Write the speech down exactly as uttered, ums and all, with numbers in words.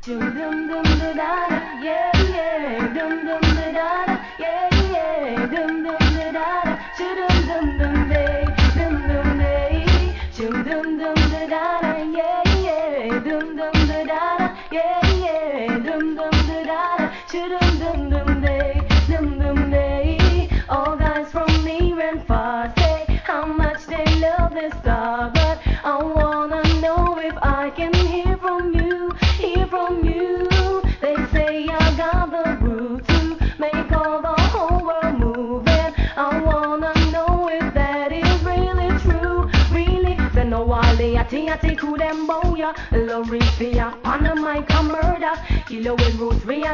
Dum dum dum da da da, yeah yeah. Dum dum da da da, yeah yeah. Dum dum da da da, dum dum dum day, dum dum day. Dum dum dum da da da, yeah yeah. Dum dum da da da, yeah yeah. Dum dum da da da, dum dum dum day, dum dum day. All guys from near and far say how much they love this star, but I wanna know if I can hear from you, hear from you. They say I got the groove to make all the whole world move, and I wanna know if that is really true, really. Then no wale ati ati kudembo ya, Lorifia, Panama, murder, kilo with roots,